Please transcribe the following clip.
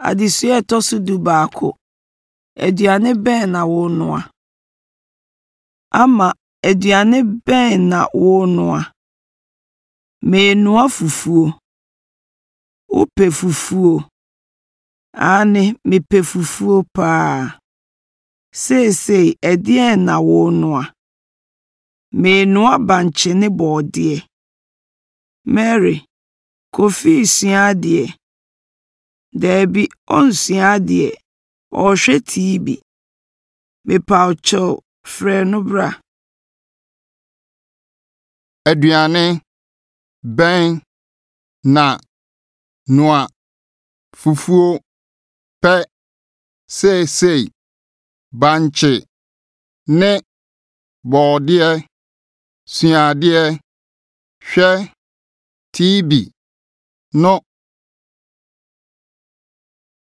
Adesua ɛtɔso du baako. Aduane bɛn na wo noa? Ama aduane bɛn na wo noa? Menoa fufuo. Upe fufuo. Ane mepɛ fufuo paa. Seesei ɛdeɛn na wo noa? Menoa bankye ne bɔɔdeɛ. Mary, Kofi sua adeɛ. Daabi, onsua adeɛ. Ɔhwɛ TV. Mepawkyɛw, frɛ no bra. Aduane bɛn na noa fufuo pɛ seesei bankye ne bɔɔdeɛ suadeɛ hwɛ TV no